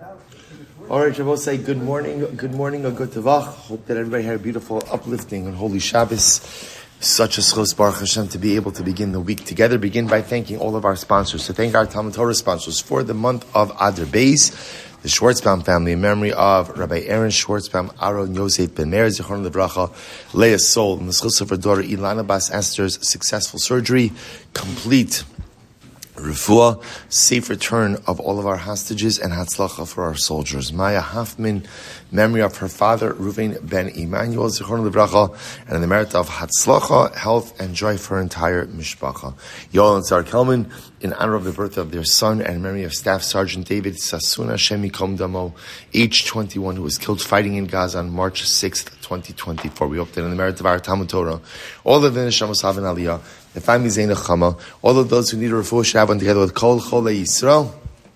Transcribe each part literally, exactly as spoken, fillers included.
All right, Shabbos, say good morning, good morning, or good tavach. Hope that everybody had a beautiful, uplifting, and holy Shabbos. Such a schos Baruch Hashem to be able to begin the week together. Begin by thanking all of our sponsors. So thank our Talmud Torah sponsors for the month of Adar Beis, the Schwartzbaum family, in memory of Rabbi Aaron Schwartzbaum, Aaron Yosef Ben Meir, Zichron Lebracha, Leah Sol, and the schos of her daughter Ilana Bas Esther's successful surgery, complete refuah, safe return of all of our hostages, and hatzlacha for our soldiers. Maya Hoffman, memory of her father, Reuven Ben Emmanuel, Zichron Lebracha, and in the merit of hatzlacha, health, and joy for her entire mishpacha. Yoel and Sar Kelman, in honor of the birth of their son, and in memory of Staff Sergeant David Sasuna Shemi Kom Damo, age twenty-one, who was killed fighting in Gaza on March sixth, twenty twenty-four. We hope that in the merit of our Talmud Torah, all of the neshamos have an aliyah, the family Zayin Chama, all of those who need a refuah should have one together with Kol Cholei Yisrael.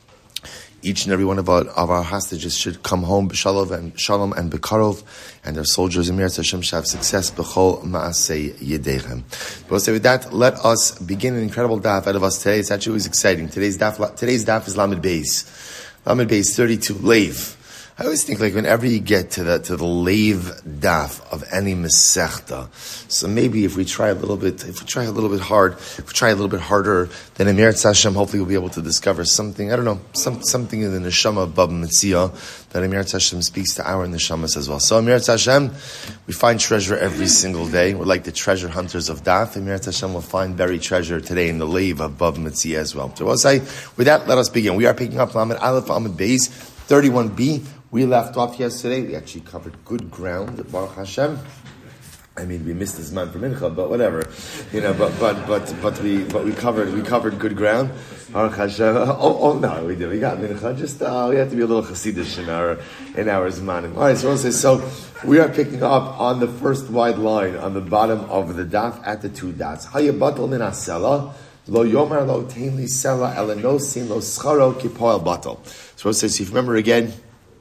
Each and every one of our, of our hostages should come home b'shalom and shalom and b'karov, and our soldiers in Meretz Hashem should have success b'chol ma'asei yedechem. But with that, let us begin an incredible daf out of us today. It's actually always exciting. Today's daf, today's daf is Lamed Beis. Lamed Beis thirty-two, Leiv. I always think like whenever you get to the to the Leiv daf of any Masechta, so maybe if we try a little bit, if we try a little bit hard, if we try a little bit harder, then in Meretz Hashem, hopefully we'll be able to discover something, I don't know, some, something in the Neshama of Baba Metzia that in Meretz Hashem speaks to our Neshamas as well. So in Meretz Hashem, we find treasure every single day. We're like the treasure hunters of daf. In Meretz Hashem, we'll find buried treasure today in the Leiv of Baba Metzia as well. So I'll say, with that, let us begin. We are picking up Lamed Aleph Amud Beis, thirty-one b. We left off yesterday. We actually covered good ground, Baruch Hashem. I mean, we missed this man for mincha, but whatever, you know. But but but but we but we covered we covered good ground, Baruch Hashem. Oh, oh no, we did. We got mincha. Just uh, we have to be a little chassidish in our in our zmanim. All right, so say so. We are picking up on the first wide line on the bottom of the daf at the two dots. Hayabatel min asela. Lo yomar lo tainli sela elenosin lo scharo kipoel batel. So it says, if you remember again.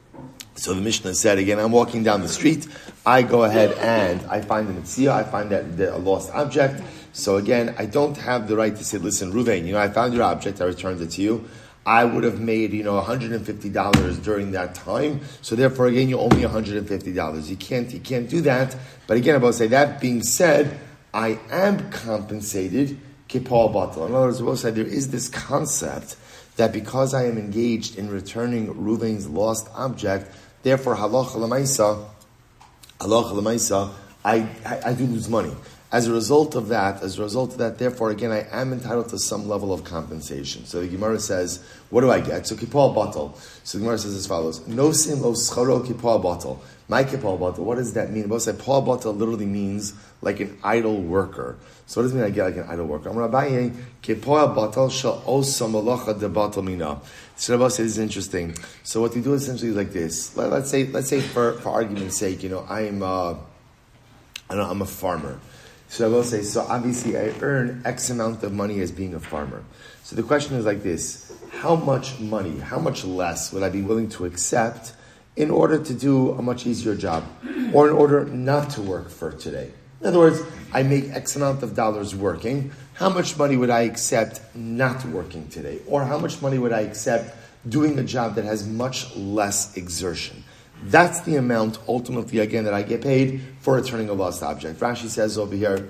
So the Mishnah said again, I'm walking down the street, I go ahead and I find the mitzvah, I find that the, a lost object. So again, I don't have the right to say, listen, Ruvain, you know, I found your object, I returned it to you. I would have made, you know, one hundred fifty dollars during that time. So therefore, again, you owe me one hundred fifty dollars. You can't, you can't do that. But again, I'm about to say, that being said, I am compensated, kipal batal. In other words, I'm about to say, there is this concept that because I am engaged in returning Ruvain's lost object, therefore, halacha l'maisa, halacha l'maisa, I, I I do lose money. As a result of that, as a result of that, therefore, again, I am entitled to some level of compensation. So the Gemara says, what do I get? So kipal batal. So the Gemara says as follows: No sin lo scharo kipal batal. My kipal batal. What does that mean? Both say kipal batal literally means like an idle worker. So what does it mean I get like an idle worker? I'm Rabbi kipal batal shel osa malacha de batal mina. So Rabbi says, this is interesting. So what we do essentially is like this. Let, let's say, let's say for, for argument's sake, you know, I'm, uh, I don't know, I'm a farmer. So I will say, so obviously I earn X amount of money as being a farmer. So the question is like this: how much money, how much less would I be willing to accept in order to do a much easier job, or in order not to work for today? In other words, I make X amount of dollars working. How much money would I accept not working today? Or how much money would I accept doing a job that has much less exertion? That's the amount, ultimately, again, that I get paid for returning a lost object. Rashi says over here,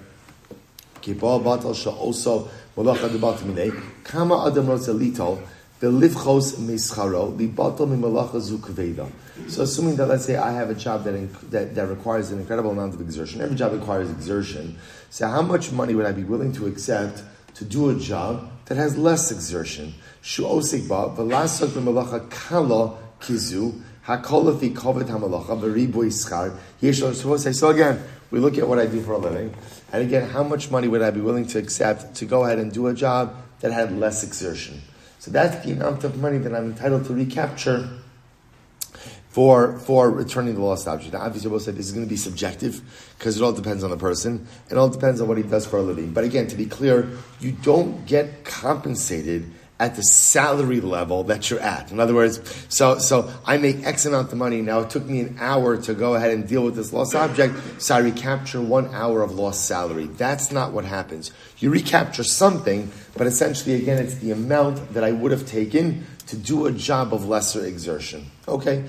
Kipal batal sha'oso malacha de batal minei, kama adam rotza litol, ve'livchos mischaro, libatal mimalacha zu kaveda. So assuming that, let's say, I have a job that, inc- that that requires an incredible amount of exertion. Every job requires exertion. So how much money would I be willing to accept to do a job that has less exertion? Shu'osik ba, v'lasok b'malacha kala kizu, hakolafi kovet hamalacha, v'ribu ischar. So again, we look at what I do for a living. And again, how much money would I be willing to accept to go ahead and do a job that had less exertion? So that's the amount of money that I'm entitled to recapture for for returning the lost object. Now, obviously, we'll say this is going to be subjective because it all depends on the person. It all depends on what he does for a living. But again, to be clear, you don't get compensated at the salary level that you're at. In other words, so so I make X amount of money. Now it took me an hour to go ahead and deal with this lost object, so I recapture one hour of lost salary. That's not what happens. You recapture something, but essentially, again, it's the amount that I would have taken to do a job of lesser exertion. Okay?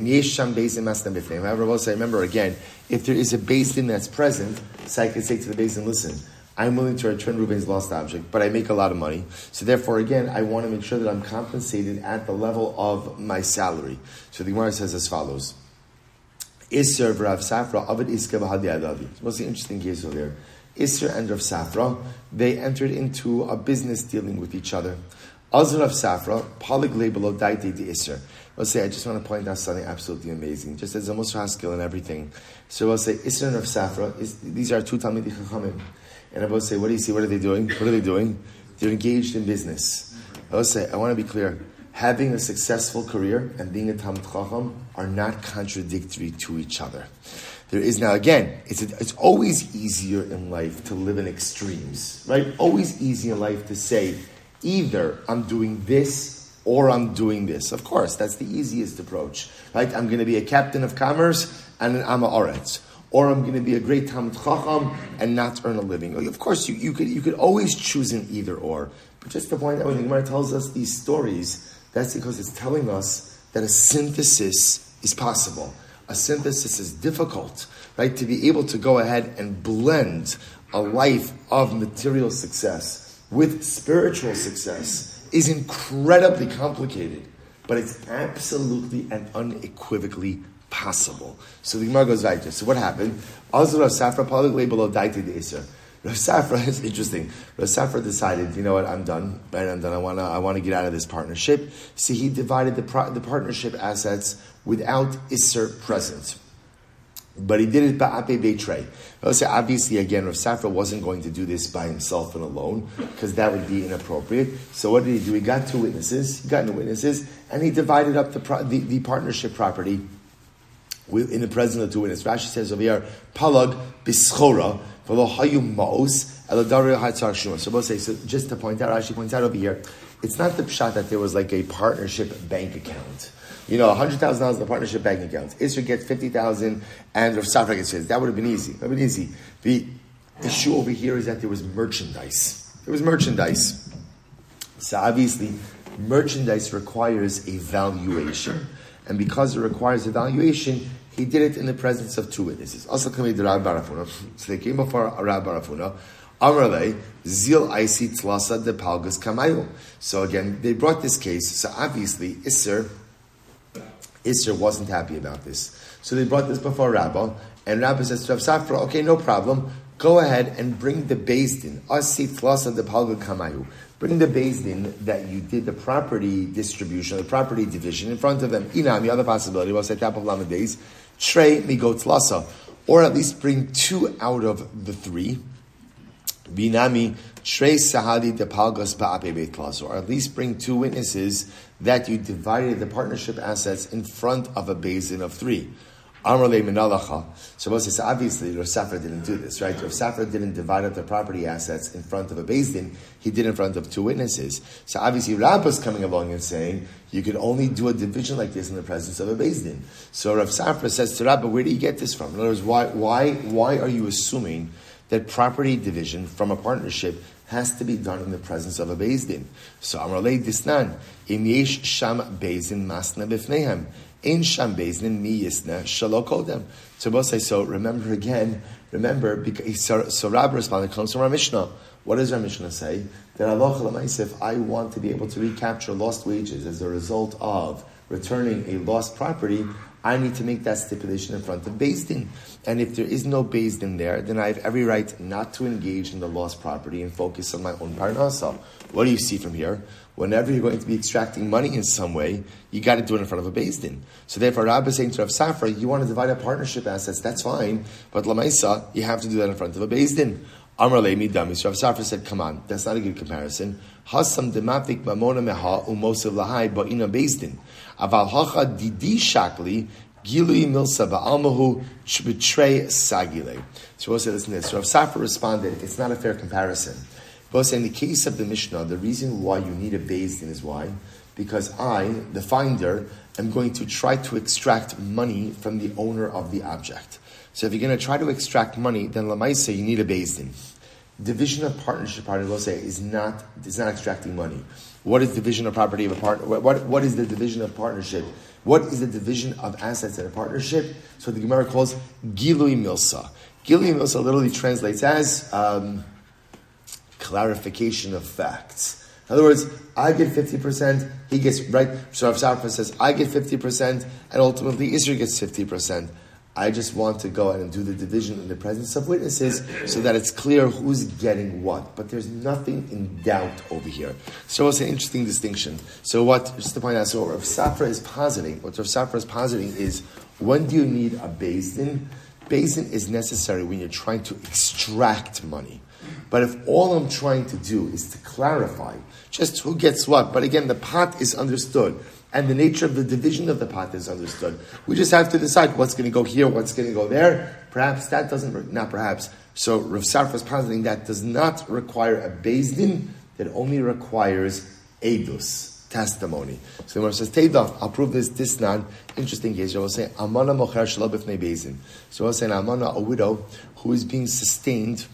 However, also remember again, if there is a Beis Din that's present, so I can say to the Beis Din, listen, I'm willing to return Reuben's lost object, but I make a lot of money. So therefore, again, I want to make sure that I'm compensated at the level of my salary. So the Gemara says as follows. Isser v'Rav Safra avid iska v'hadi adavi. What's the interesting case over there? Isser and Rav Safra, they entered into a business dealing with each other. Azr Rav Safra, palig lebelo daite di Isser. We'll say, I just want to point out something absolutely amazing. Just as a Moshe skill and everything. So we'll say, Isser and Rav Safra, is, these are two Talmidei Chachamim. And I will say, what do you see? What are they doing? What are they doing? They're engaged in business. I will say, I want to be clear. Having a successful career and being a Talmid Chacham are not contradictory to each other. There is now, again, it's a, it's always easier in life to live in extremes, right? Always easy in life to say, either I'm doing this or I'm doing this. Of course, that's the easiest approach, right? I'm going to be a captain of commerce and an Amma Oretz. Or I'm going to be a great Talmid Chacham and not earn a living. Of course, you, you could you could always choose an either or. But just to point out, when the Gemara tells us these stories, that's because it's telling us that a synthesis is possible. A synthesis is difficult, right? To be able to go ahead and blend a life of material success with spiritual success is incredibly complicated. But it's absolutely and unequivocally possible. So the Gemara goes right there. So what happened? Azur Rav Safra palig below daite de iser. Rav Safra is interesting. Rav Safra decided, you know what, I'm done. Right, I'm done. I want to. I want to get out of this partnership. See, he divided the pro- the partnership assets without iser present, but he did it ba'ape betray. So obviously, again, Rav Safra wasn't going to do this by himself and alone because that would be inappropriate. So what did he do? He got two witnesses. He got two witnesses, and he divided up the pro- the, the partnership property in the presence of two witnesses. Rashi says over here, palag bischora v'lo hayu maos eladario hatzar shuma. So both say, so just to point out, Rashi points out over here, it's not the pshat that there was like a partnership bank account. You know, one hundred thousand dollars in the partnership bank account. Isra gets fifty thousand dollars and Rav Safra gets fifty. That would have been easy. That would have been easy. The issue over here is that there was merchandise. There was merchandise. So obviously, merchandise requires a valuation. And because it requires evaluation, he did it in the presence of two witnesses. Also, coming to Rabbi Barafuna. So they came before Rabbi Barafuna. Amrale zil aisi tlasa de palgas kamayu. So again, they brought this case. So obviously, Isser, Isser wasn't happy about this. So they brought this before Rabbi, and Rabbi says to Rav Safra, okay, no problem. Go ahead and bring the Beis Din. Asi tlasa de palgas kamayu. Bring the Beis Din that you did the property distribution, the property division in front of them. Inam, the other possibility was at top of Lamed days, Trey migot lasa, or at least bring two out of the three. Binami Trey Sahadi de Palgas Ba'ape Beit Lasa, or at least bring two witnesses that you divided the partnership assets in front of a Beis Din of three. Amrle Minalacha. So Moses says, obviously, Rav Safra didn't do this, right? Rav Safra didn't divide up the property assets in front of a Beis Din. He did in front of two witnesses. So obviously, Rabba's coming along and saying, you can only do a division like this in the presence of a Beis Din. So Rav Safra says to Rabba, where do you get this from? In other words, why, why, why are you assuming that property division from a partnership has to be done in the presence of a Beis Din? So Amrle Disnan, Im Yesh Sham Beis Din Masna Bifnehem. In Sham Beis Din mi yisna shalo kodem. So both say, so remember again, remember, because, so, so Rabbi responded, comes from our Mishnah. What does our Mishnah say? That Allah Chalamayis, if I want to be able to recapture lost wages as a result of returning a lost property, I need to make that stipulation in front of Beis Din. And if there is no Beis Din there, then I have every right not to engage in the lost property and focus on my own parnasa. What do you see from here? Whenever you're going to be extracting money in some way, you got to do it in front of a Beis Din. So therefore, Rabbi is saying to Rav Safra, you want to divide up partnership assets, that's fine, but Lamaisa, you have to do that in front of a Beis Din. Amar le'mi dami. So Rav Safra said, come on, that's not a good comparison. Hasam demafik mamona meha umosiv lahai ba'ina Beis Din. Aval hacha didi shakli gilui milsa ba'almahu b'trei sagile. So we'll say, listen to this. So Rav Safra responded, it's not a fair comparison. But in the case of the Mishnah, the reason why you need a Beis Din is why? Because I, the finder, am going to try to extract money from the owner of the object. So if you're going to try to extract money, then Lamaisa, you need a Beis Din. division of partnership, part will say, is not is not extracting money. What is division of property of a partner? What, what what is the division of partnership? What is the division of assets in a partnership? So the Gemara calls Gilui Milsa. Gilui Milsa literally translates as um, clarification of facts. In other words, I get fifty percent, he gets, right? So Rav Safra says, I get fifty percent, and ultimately Isra gets fifty percent. I just want to go ahead and do the division in the presence of witnesses so that it's clear who's getting what. But there's nothing in doubt over here. So it's an interesting distinction. So what, just to point out, so what Rav Safra is positing, what Rav Safra is positing is, when do you need a Beis Din? Beis Din is necessary when you're trying to extract money. But if all I'm trying to do is to clarify just who gets what, but again, the pot is understood, and the nature of the division of the pot is understood. We just have to decide what's going to go here, what's going to go there. Perhaps that doesn't, not perhaps. So Rav Safra is positing that does not require a Beis Din, that only requires edus, testimony. So the Gemara says, Teidach, I'll prove this, this not. Interesting case. I will say, Amana mocher shelo b'fnei Beis Din. So I will say, an Amana, a widow, who is being sustained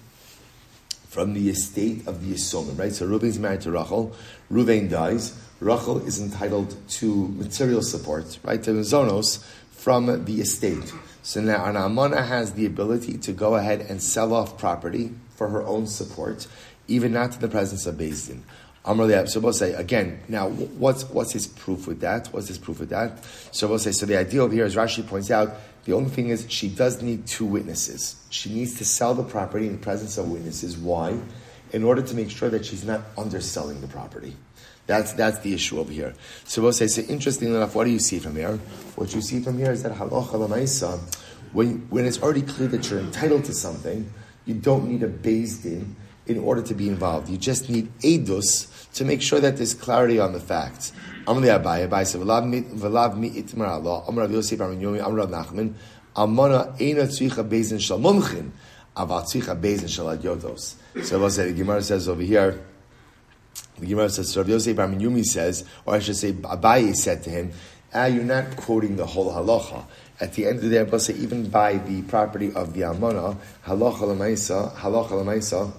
from the estate of the Yisomim, right? So Reuven is married to Rachel. Reuven dies. Rachel is entitled to material support, right? To Zonos from the estate. So now an Amana has the ability to go ahead and sell off property for her own support, even not in the presence of Beis Din. Amar Le'ab. So we'll say, again, now what's what's his proof with that? What's his proof with that? So we'll say, so the idea over here, as Rashi points out, the only thing is she does need two witnesses. She needs to sell the property in the presence of witnesses. Why? In order to make sure that she's not underselling the property. That's that's the issue over here. So we'll say, so interestingly enough, what do you see from here? What you see from here is that halacha l'maisa, when when it's already clear that you're entitled to something, you don't need a Beis Din in order to be involved. You just need edus to make sure that there's clarity on the facts. Amar Abaye, Abaye said, "V'lav mi itmar Allah." Amar Rav Yosef, Amar Yomi, Amar Rav Nachman, Amana eina tzricha Beis Din shel mumchin, aval tzricha Beis Din shel adyotos. So we'll say, the Gemara says over here, the Gemara says, Rav Yosef, Amar Yomi says, or I should say, Abaye said to him, ah, you're not quoting the whole halacha. At the end of the day, we'll say, even by the property of the Amana, halacha l'maisa, halacha l'maisa,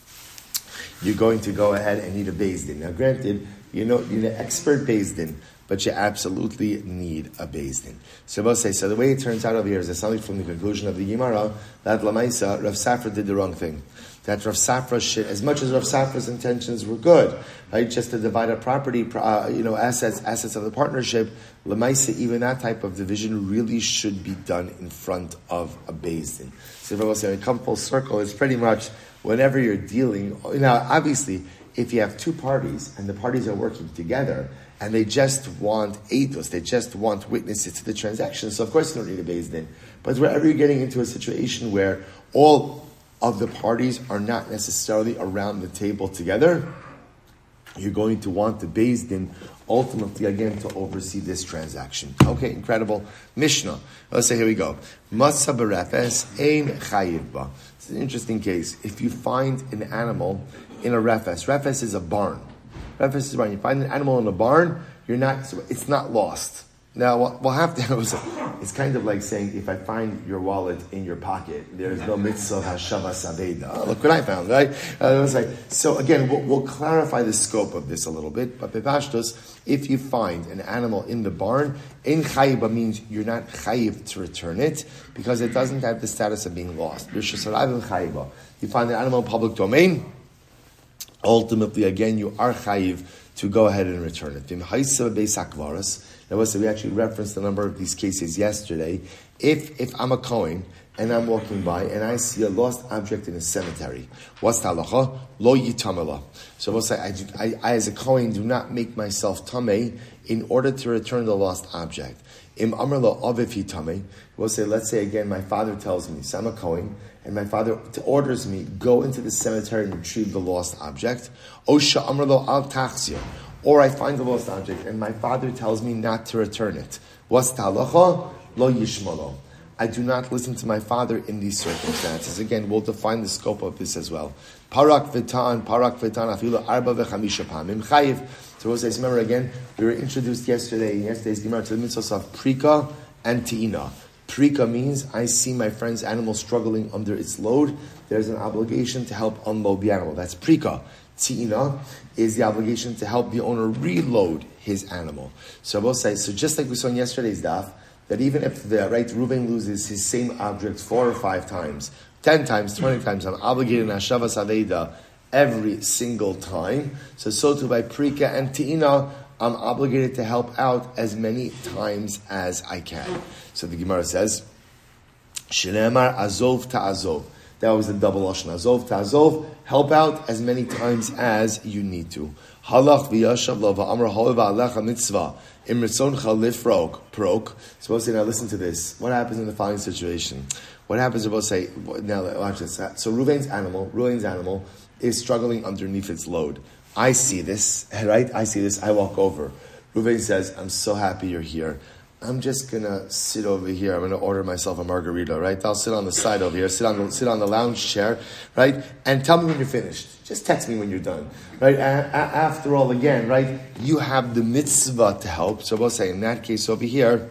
you're going to go ahead and need a Beis Din. Now, granted, you know, you need an expert Beis Din, but you absolutely need a Beis Din. So we'll say, so the way it turns out over here is that something from the conclusion of the Gemara, that Lamaisa, Rav Safra did the wrong thing. That Rav Safra should, as much as Rav Safra's intentions were good, right, just to divide up property, uh, you know, assets, assets of the partnership, Lamaisa, even that type of division really should be done in front of a Beis Din. So if I will say, come full circle, it's pretty much whenever you're dealing, now obviously, if you have two parties and the parties are working together and they just want eidos, they just want witnesses to the transaction, so of course you don't need a Beis Din. But wherever you're getting into a situation where all of the parties are not necessarily around the table together, you're going to want the Beis Din ultimately again to oversee this transaction. Okay, incredible. Mishnah. Let's say, here we go. Masa berefes ein chayiv ba. It's an interesting case. If you find an animal in a refes, refes is a barn. Refes is a barn. You find an animal in a barn, you're not. It's not lost. Now we'll have to. It's kind of like saying, if I find your wallet in your pocket, there's no mitzvah hashava saveda. Oh, look what I found, right? Uh, it was like, so again, we'll, we'll clarify the scope of this a little bit. But bepashtos, if you find an animal in the barn, in chayiba means you're not chayiv to return it because it doesn't have the status of being lost. You find an animal in public domain, ultimately, again, you are chayiv to go ahead and return it. Now, we actually referenced a number of these cases yesterday. If if I'm a Kohen and I'm walking by and I see a lost object in a cemetery, what's the halacha? Lo yitamela. So we'll say, I, do, I, I as a Kohen do not make myself tamei in order to return the lost object. Im amar lo aviv hitamei. We'll say, let's say again, my father tells me, so I'm a Kohen, and my father orders me, go into the cemetery and retrieve the lost object. Osha amar lo al tachzir. Or I find the lost object and my father tells me not to return it. What's the halacha? Lo yishmalo. I do not listen to my father in these circumstances. Again, we'll define the scope of this as well. Parak v'tan, parak v'tan, afilu arba v'chamisha pamim chayiv. So we'll say, remember again, we were introduced yesterday, in yesterday's Gemara to the mitzvahs of prika and te'ina. Prika means I see my friend's animal struggling under its load. There's an obligation to help unload the animal. That's prika. Ti'ina is the obligation to help the owner reload his animal. So I will say, so just like we saw in yesterday's daf, that even if the right Reuven loses his same object four or five times, ten times, twenty times, I'm obligated in Hashavas Aveda every single time. So so too by prika and ti'ina, I'm obligated to help out as many times as I can. So the Gemara says, Shneimar azov ta'azov. That was the double lashon, azov ta'azov. Help out as many times as you need to. Halach v'yashav lo v'amar hol v'alecha mitzvah im ritzoncha lifrok prok. Suppose say, now listen to this. What happens in the following situation? What happens if I say, now watch this. So Reuven's animal, Reuven's animal is struggling underneath its load. I see this, right? I see this. I walk over. Reuven says, I'm so happy you're here. I'm just going to sit over here. I'm going to order myself a margarita, right? I'll sit on the side over here, sit on the, sit on the lounge chair, right? And tell me when you're finished. Just text me when you're done, right? A- a- after all, again, right? You have the mitzvah to help. So we'll say, in that case over here,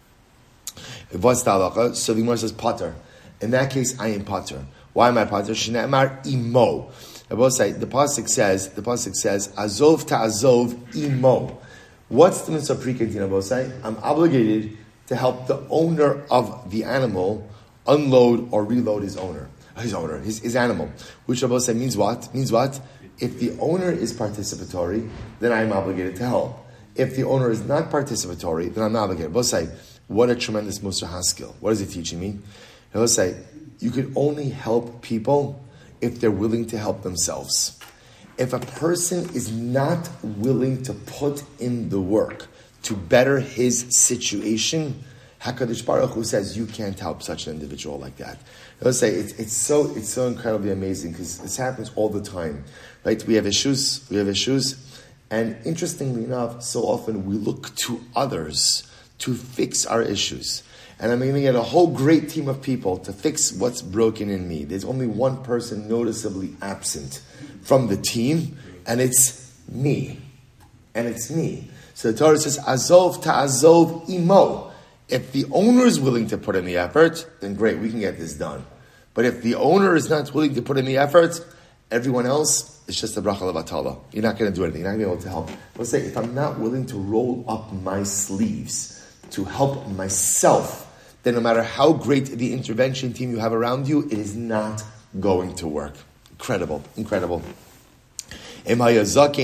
what's the halacha? So the Gemara says, pater. In that case, I am pater. Why am I pater? Shneimar imo. I will say, the pasuk says, the pasuk says, azov ta'azov imo. What's the mitzvah pre-kantina bosai? I'm obligated to help the owner of the animal unload or reload his owner, his owner, his, his animal. Which Rabbosai means what? Means what? If the owner is participatory, then I'm obligated to help. If the owner is not participatory, then I'm not obligated. Bosai, what a tremendous Musar Haskell. What is it teaching me? Bosai, you can only help people if they're willing to help themselves. If a person is not willing to put in the work to better his situation, HaKadosh Baruch Hu says you can't help such an individual like that. Let's say it's, it's so it's so incredibly amazing because this happens all the time, right? We have issues, we have issues, and interestingly enough, so often we look to others to fix our issues. And I'm going to get a whole great team of people to fix what's broken in me. There's only one person noticeably absent from the team, and it's me. And it's me. So the Torah says, Azov ta'azov imo. If the owner is willing to put in the effort, then great, we can get this done. But if the owner is not willing to put in the effort, everyone else is just a bracha levatala. You're not going to do anything. You're not going to be able to help. Let's say, if I'm not willing to roll up my sleeves to help myself, then no matter how great the intervention team you have around you, it is not going to work. Incredible, incredible. Now what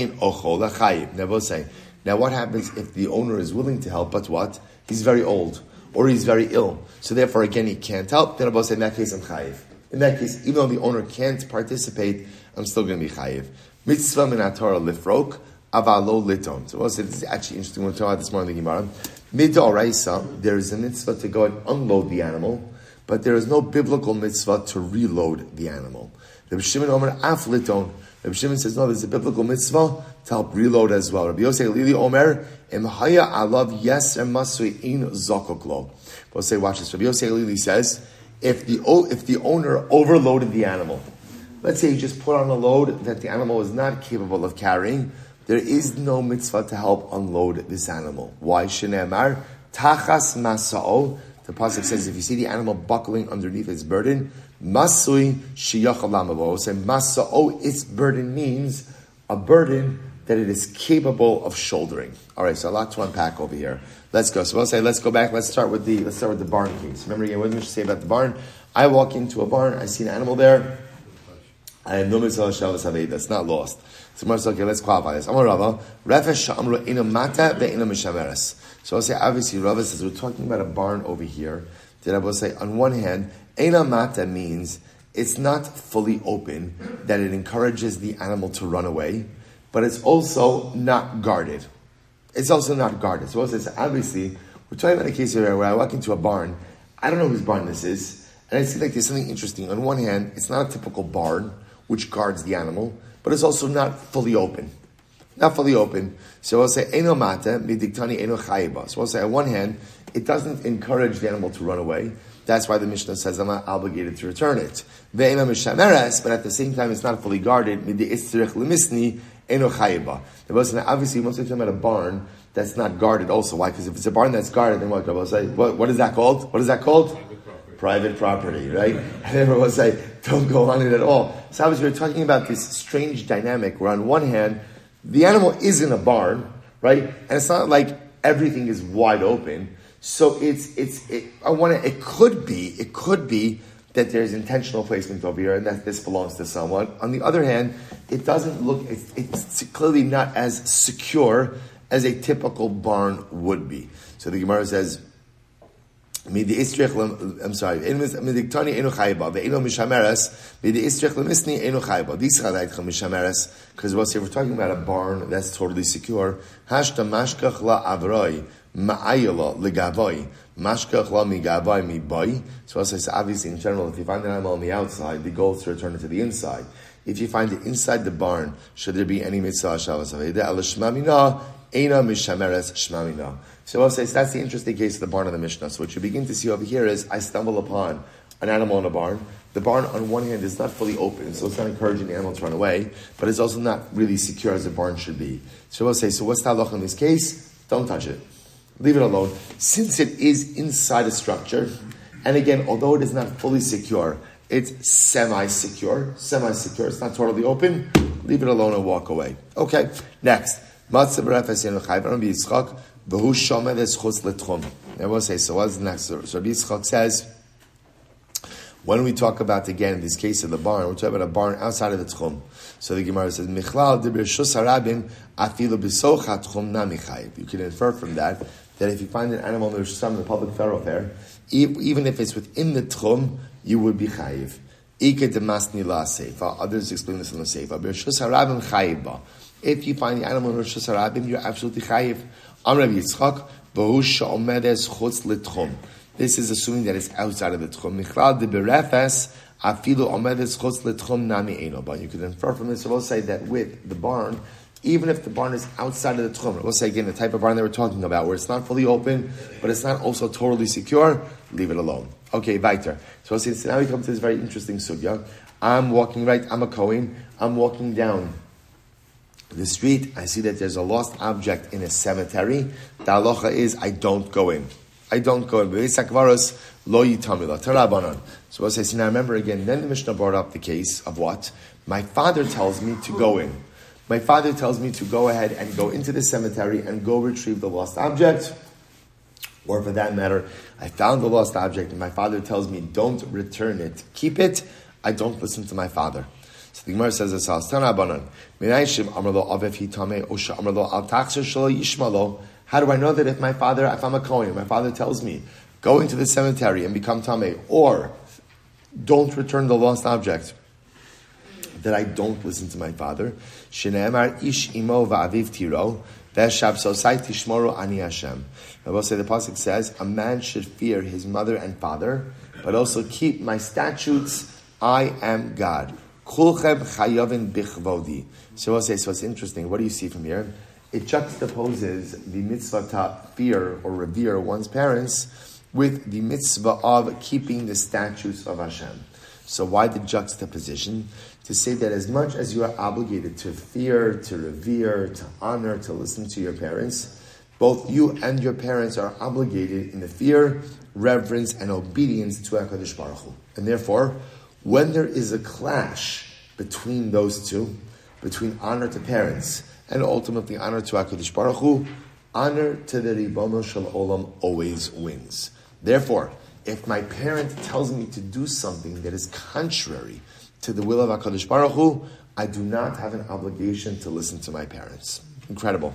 happens if the owner is willing to help, but what? He's very old, or he's very ill. So therefore, again, he can't help. Then Abba say, in that case, I'm chayiv. In that case, even though the owner can't participate, I'm still going to be chayiv. Mitzvah min haTorah lifrok, avalo liton. So Abba said, this is actually interesting. We'll talk about this more in the Gemara. Midoraisa, there is a mitzvah to go and unload the animal, but there is no biblical mitzvah to reload the animal. Rabbi Shimon Omer af liton. Rabbi Shimon says, no, there's a biblical mitzvah to help reload as well. Rabbi Yosef Lili Omer, em haya alav yeser masui in zokoklo. But say, watch this. Rabbi Yosef Lili says, if the if the owner overloaded the animal, let's say he just put on a load that the animal is not capable of carrying, there is no mitzvah to help unload this animal. Why? Shneimar tachas masao. The pasuk says, if you see the animal buckling underneath its burden, masui shiyachal lamavo. So masao, its burden means a burden that it is capable of shouldering. All right, so a lot to unpack over here. Let's go. So we'll say, let's go back. Let's start with the let's start with the barn case. Remember again, what did we say about the barn? I walk into a barn. I see an animal there. I have no mitzvah shavas haveda. It's not lost. So okay, let's qualify this. Amar Rava, Refesh Amru Ina Mata Ve'ina Mishameres. So I'll say, obviously, Rava says we're talking about a barn over here. Then I will say, on one hand, Ina Mata means it's not fully open, that it encourages the animal to run away, but it's also not guarded. It's also not guarded. So I'll say, obviously, we're talking about a case here where I walk into a barn. I don't know whose barn this is, and I see like there's something interesting. On one hand, it's not a typical barn which guards the animal, but it's also not fully open. Not fully open. So I'll say, Eno mata, midiktani eno chayiba. So I'll say, on one hand, it doesn't encourage the animal to run away. That's why the Mishnah says I'm not obligated to return it. Ve'ema mishameres, but at the same time, it's not fully guarded. Midi itzrich lemisni eno chayiba. Obviously, most of the time at a barn, that's not guarded also. Why? Because if it's a barn that's guarded, then what? Rabbi will say, what, what is that called? What is that called? Private property, right? And then Rabbi will say, don't go on it at all. So obviously we're talking about this strange dynamic where on one hand, the animal is in a barn, right? And it's not like everything is wide open. So it's, it's, it, I want to, it could be, it could be that there's intentional placement over here and that this belongs to someone. On the other hand, it doesn't look, it's, it's clearly not as secure as a typical barn would be. So the Gemara says, I'm sorry, because we'll say we're talking about a barn that's totally secure. Hashta mashkach la avroi ma'ayala legavoi mashkach la migavoi mibai. So I'll say, obviously in general, if you find an animal on the outside, the goal is to return it to the inside. If you find it inside the barn, should there be any mitzvah shavas aveda al shmamina eina mishameres shmamina. So I'll say, so that's the interesting case of the barn of the Mishnah. So what you begin to see over here is, I stumble upon an animal in a barn. The barn, on one hand, is not fully open, so it's not encouraging the animal to run away, but it's also not really secure as a barn should be. So I'll say, so what's the halacha in this case? Don't touch it. Leave it alone. Since it is inside a structure, and again, although it is not fully secure, it's semi-secure, semi-secure, it's not totally open, leave it alone and walk away. Okay, next. Matzah b'refes yenu chayv, Rabbi Yitzchak, v'hu shomed es chutz l'tchum. I will say, so what's the next? So Rabbi Yitzchak says, when we talk about, again, in this case of the barn, we're talking about a barn outside of the tchum. So the Gemara says, Michlal d'b'reshus harabim afilu b'socha tchum na michayiv. You can infer from that, that if you find an animal in the public thoroughfare, even if it's within the tchum, you would be chayiv. Ike demasni la seifa. Others explain this in the seifa. B'reshus harabim chayiv ba. If you find the animal in Rosh Hashanah, you're absolutely chayiv. Am Rabbi Yitzchak, v'hu she'omed es chutz l'tchum. This is assuming that it's outside of the tchum. Michlal de berefes afilu omed es chutz l'tchum nami eino. But you can infer from this. We'll say that with the barn, even if the barn is outside of the tchum, we'll say again the type of barn that we're talking about, where it's not fully open, but it's not also totally secure, leave it alone. Okay, weiter. So since now we come to this very interesting sugya. I'm walking right. I'm a Kohen. I'm walking down the street, I see that there's a lost object in a cemetery. The halacha is, I don't go in. I don't go in. So I say, now remember again, then the Mishnah brought up the case of what? My father tells me to go in. My father tells me to go ahead and go into the cemetery and go retrieve the lost object. Or for that matter, I found the lost object and my father tells me, don't return it. Keep it. I don't listen to my father. So the Gemara says, how do I know that if my father, if I'm a Kohen, my father tells me, go into the cemetery and become Tameh, or don't return the lost object, that I don't listen to my father? Ish imo va'aviv tiro, v'shabsosai tishmoru ani Hashem. I will say the pasuk says, a man should fear his mother and father, but also keep my statutes. I am God. Kulchem chayavin bichvodi. So I'll say, so it's interesting. What do you see from here? It juxtaposes the mitzvah to fear or revere one's parents with the mitzvah of keeping the statutes of Hashem. So why the juxtaposition? To say that as much as you are obligated to fear, to revere, to honor, to listen to your parents, both you and your parents are obligated in the fear, reverence, and obedience to HaKadosh Baruch Hu. And therefore, when there is a clash between those two, between honor to parents and ultimately honor to HaKadosh Baruch Hu, honor to the Ribono Shel Olam always wins. Therefore, if my parent tells me to do something that is contrary to the will of HaKadosh Baruch Hu, I do not have an obligation to listen to my parents. Incredible.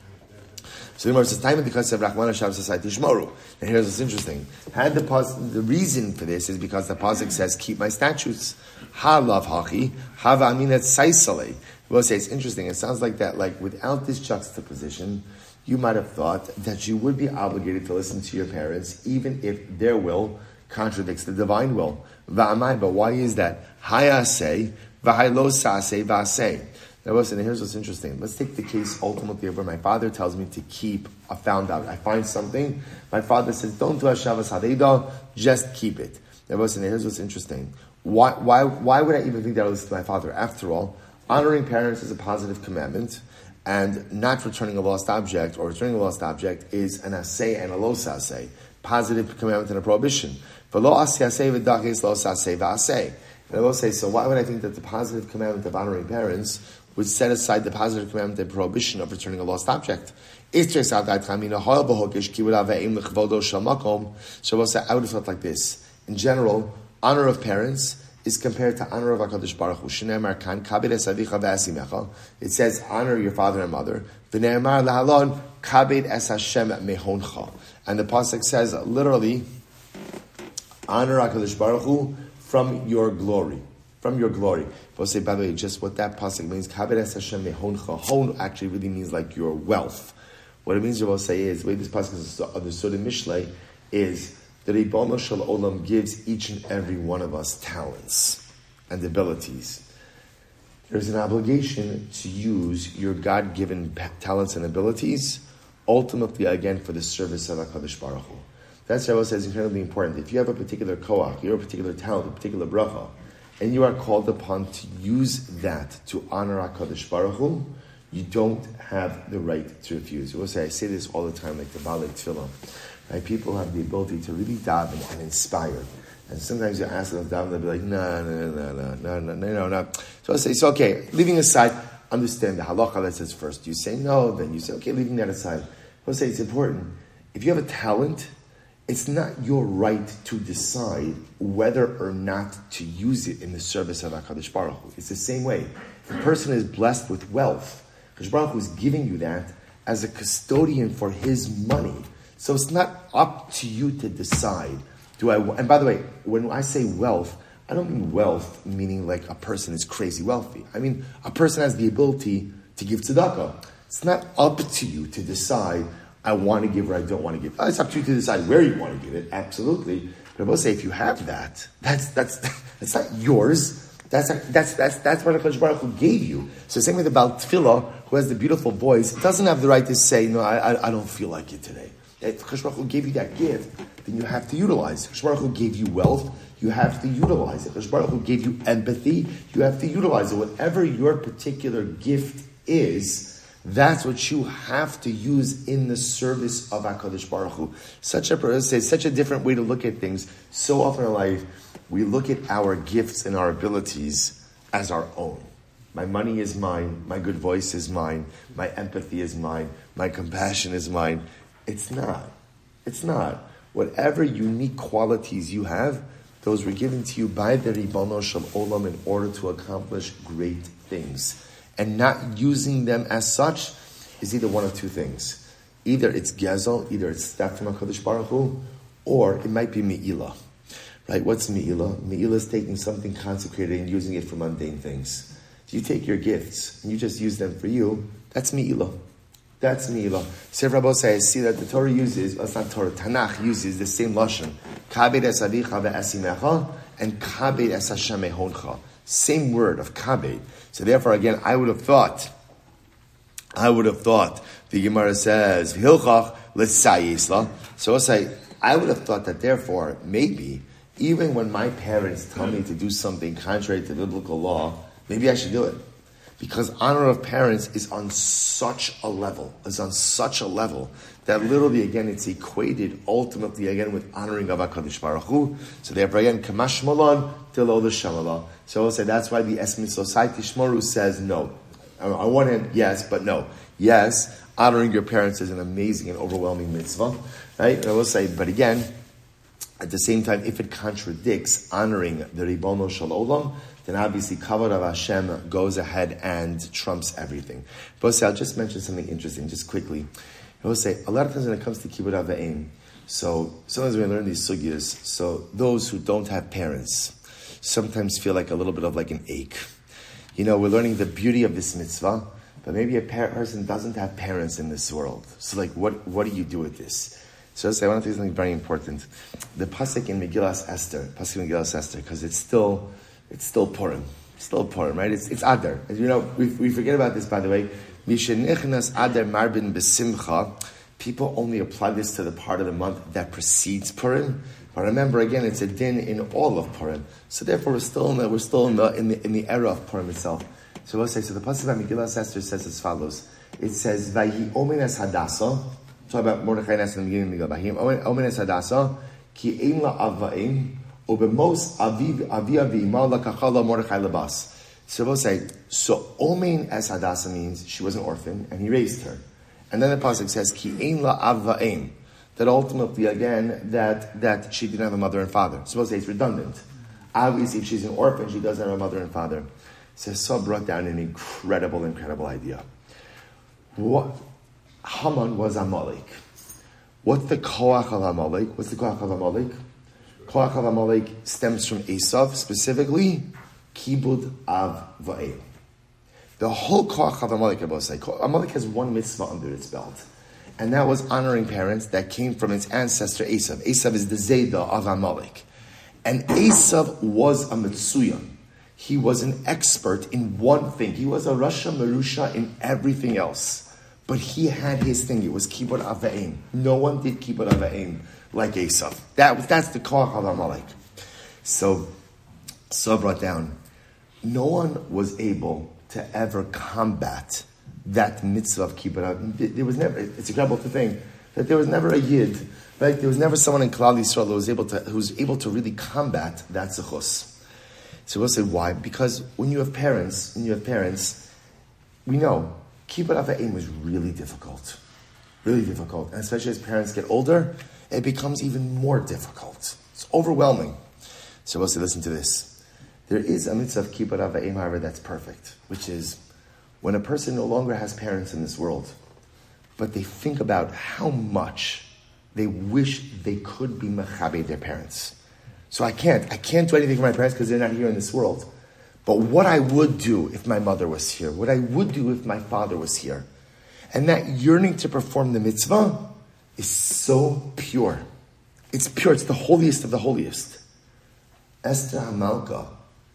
So the Gemara says, "Time because of Rachman Hashem society Shmoru." And here's what's interesting: had the pos- the reason for this is because the pasuk says, "Keep my statutes." Ha lav hachi hava aminat saisale. We'll say it's interesting. It sounds like that. Like without this juxtaposition, you might have thought that you would be obligated to listen to your parents, even if their will contradicts the divine will. Va'amai, but why is that? Hayaseh v'haylo saseh v'aseh. Now listen, here's what's interesting. Let's take the case ultimately of where my father tells me to keep a found out. I find something. My father says, don't do Hashavas Hadeidah, just keep it. Now listen, here's what's interesting. Why, why, why would I even think that I listen to my father? After all, honoring parents is a positive commandment. And not returning a lost object or returning a lost object is an asay and a lo sasay, positive commandment and a prohibition. V'lo asay asay v'dachis lo sasay v'asay. And I will say, so why would I think that the positive commandment of honoring parents would set aside the positive commandment and prohibition of returning a lost object? So I would have thought like this. In general, honor of parents is compared to honor of HaKadosh Baruch Hu. It says, honor your father and mother. And the pasuk says, literally, honor HaKadosh Baruch Hu from your glory. From your glory. But say, by the way, just what that pasuk means, kabed es Hashem mehoncha. Hon actually really means like your wealth. What it means, I will say, is, the way this pasuk is understood in Mishlei, is the Ribono Shel Olam gives each and every one of us talents and abilities. There's an obligation to use your God-given talents and abilities, ultimately, again, for the service of HaKadosh Baruch Hu. That's why I will say is incredibly important. If you have a particular koach, you have a particular talent, a particular bracha, and you are called upon to use that to honor HaKadosh Baruch Hu, you don't have the right to refuse. I will say, I say this all the time, like the Balei Tefillah. Right? People have the ability to really daven and inspire. And sometimes you ask them to daven, they'll be like, no, no, no, no, no, no, no, no, no. So I say, so okay, leaving aside, understand the halacha that says first. You say no, then you say, okay, leaving that aside. I'll say it's important. If you have a talent, it's not your right to decide whether or not to use it in the service of HaKadosh Baruch Hu. It's the same way. If a person is blessed with wealth, HaKadosh Baruch Hu is giving you that as a custodian for his money. So it's not up to you to decide. Do I? And by the way, when I say wealth, I don't mean wealth meaning like a person is crazy wealthy. I mean a person has the ability to give tzedakah. It's not up to you to decide, I want to give or I don't want to give. It's up to you to decide where you want to give it, absolutely. But I will say, if you have that, that's that's that's not yours. That's that's that's that's what HaKadosh Baruch Hu gave you. So same with the Baal Tefillah, who has the beautiful voice, doesn't have the right to say, no, I I, I don't feel like it today. If HaKadosh Baruch Hu gave you that gift, then you have to utilize it. HaKadosh Baruch Hu gave you wealth, you have to utilize it. HaKadosh Baruch Hu gave you empathy, you have to utilize it. Whatever your particular gift is, that's what you have to use in the service of HaKadosh Baruch Hu. Such a, such a different way to look at things. So often in life, we look at our gifts and our abilities as our own. My money is mine, my good voice is mine, my empathy is mine, my compassion is mine. It's not. It's not. Whatever unique qualities you have, those were given to you by the Ribono Shel Olam in order to accomplish great things. And not using them as such is either one of two things. Either it's gezel, either it's theft from HaKadosh Baruch Hu, or it might be me'ilah. Right? What's me'ilah? Me'ilah is taking something consecrated and using it for mundane things. If you take your gifts and you just use them for you, that's me'ilah. That's me'ilah. Sefer Rabbi says, see that the Torah uses, well, it's not Torah, Tanakh uses the same lashon. Kabed es avicha ve'asimecha and kabed es Hashem mehoncha. Same word of kabed. So therefore, again, I would have thought, I would have thought, the Gemara says, Hilchach l'sayisla. So I'll say, I would have thought that therefore, maybe, even when my parents tell me to do something contrary to biblical law, maybe I should do it. Because honor of parents is on such a level, is on such a level, that literally, again, it's equated ultimately, again, with honoring of HaKadosh Baruch Hu. So therefore, again, Kamash Malon, Tilo the Shemala. So I'll say, that's why the Esmin Society Shmoru says no. On one hand, yes, but no. Yes, honoring your parents is an amazing and overwhelming mitzvah, right? And I will say, but again, at the same time, if it contradicts honoring the Ribono Shel Olam, then obviously Kavod of Hashem goes ahead and trumps everything. But I'll just mention something interesting, just quickly. I will say, a lot of times when it comes to Kibbud Avayim, so sometimes we learn these sugyas, so those who don't have parents sometimes feel like a little bit of like an ache. You know, we're learning the beauty of this mitzvah, but maybe a par- person doesn't have parents in this world. So like, what, what do you do with this? So I'll say, I want to tell you something very important. The pasuk in Megillas Esther, pasuk in Megillas Esther, because it's still, it's still Purim. It's still Purim, right? It's, it's Adar. As you know, we, we forget about this, by the way. Mishenichnas Adar Marbin Besimcha. People only apply this to the part of the month that precedes Purim. But remember, again, it's a din in all of Purim. So therefore, we're still in the, we're still in the, in the, in the era of Purim itself. So we'll say, so the pasuk of Megillas Esther says as follows. it says, Vayhi omen es Hadassah, talk about Mordechai and Esther in the beginning of the Megillah, Vayhi omen es Hadassah, ki ein la avvaim, ubemos aviv avi avi ma lakachala Mordechai labas. So we'll say, so omen es Hadassah means she was an orphan, and he raised her. And then the pasuk says, ki ein la avvaim, that ultimately, again, that, that she didn't have a mother and father. So we'll say it's redundant. Obviously, if she's an orphan, she doesn't have a mother and father. So Saul brought down an incredible, incredible idea. What Haman was Amalek. What's the koach of Amalek? What's the koach of Amalek? Koach of Amalek stems from Esav, specifically Kibud Av Va'el. The whole koach of Amalek, I will say, Amalek has one mitzvah under its belt, and that was honoring parents that came from its ancestor Esav. Esav is the Zayda of Amalek. And Esav was a Mitsuyan. He was an expert in one thing. He was a Rasha Merusha in everything else. But he had his thing. It was Kibbut Ava'im. No one did Kibbut Ava'im like Esav. That, that's the Koach of Amalek. So, so brought down, no one was able to ever combat that mitzvah of Kibbut Ava'im. There was never, it's incredible to think that there was never a Yid, right? There was never someone in Klal Yisrael who was able to, who was able to really combat that zechus. So we'll say why? Because when you have parents, when you have parents, we know Kibbut Ava'im was really difficult, really difficult, and especially as parents get older, it becomes even more difficult. It's overwhelming. So we'll say, listen to this. There is a mitzvah of Kibbut Ava'im, however, that's perfect, which is when a person no longer has parents in this world, but they think about how much they wish they could be mechabe their parents. So I can't. I can't do anything for my parents because they're not here in this world. But what I would do if my mother was here, what I would do if my father was here, and that yearning to perform the mitzvah is so pure. It's pure. It's the holiest of the holiest. Esther Hamalka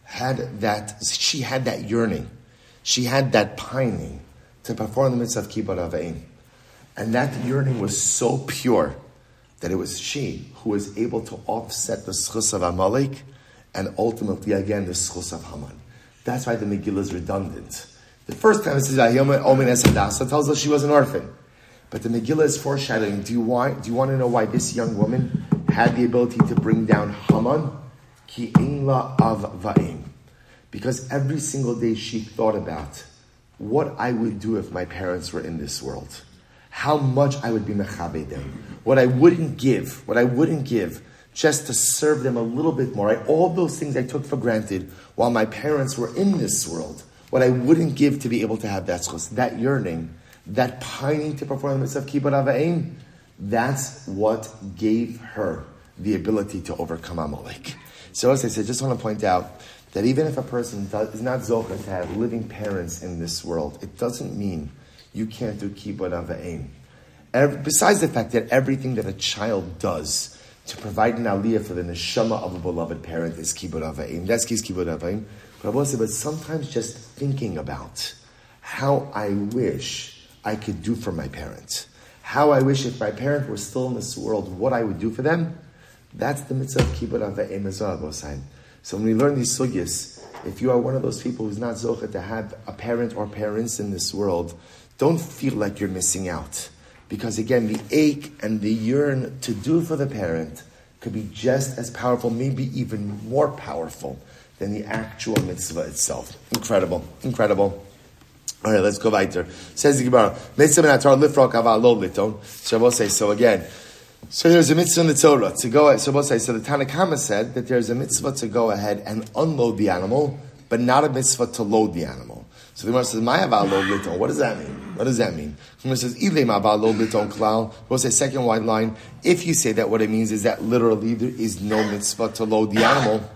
had that, she had that yearning. She had that pining to perform the mitzvah of Kibbut Ava'im. And that yearning was so pure that it was she who was able to offset the schus of Amalek and ultimately, again, the schus of Haman. That's why the Megillah is redundant. The first time it says, Omen es Hadassah, tells us she was an orphan. But the Megillah is foreshadowing. Do you, why, do you want to know why this young woman had the ability to bring down Haman? Ki ein la av va'im. Because every single day she thought about what I would do if my parents were in this world. How much I would be mechabe them. What I wouldn't give, what I wouldn't give just to serve them a little bit more. I, all those things I took for granted while my parents were in this world. What I wouldn't give to be able to have that schus, that yearning, that pining to perform the mitzvah of Kibbut Ava'im, that's what gave her the ability to overcome Amalek. So as I said, I just want to point out that even if a person does, is not zochah to have living parents in this world, it doesn't mean you can't do Kibbut Ava'im. Every, besides the fact that everything that a child does to provide an aliyah for the neshama of a beloved parent is Kibbut Ava'im. That's Kibbut Ava'im. But I will say, but sometimes just thinking about how I wish I could do for my parents, how I wish if my parent were still in this world, what I would do for them, that's the mitzvah of Kibbut Ava'im as well. So when we learn these sugyas, if you are one of those people who's not zochah to have a parent or parents in this world, don't feel like you're missing out. Because again, the ache and the yearn to do for the parent could be just as powerful, maybe even more powerful than the actual mitzvah itself. Incredible, incredible. All right, let's go weiter. Says the Gemara, mitzvah b'natar lifrok aval lo liton. So we'll say, so again, so there's a mitzvah in the Torah to go, so we'll say, so the Tanna Kama said that there's a mitzvah to go ahead and unload the animal, but not a mitzvah to load the animal. So the Gemara says, "My aval lo liton." What does that mean? What does that mean? The Gemara says, "Ilei aval lo liton klal." We'll say second wide line. If you say that, what it means is that literally there is no mitzvah to load the animal.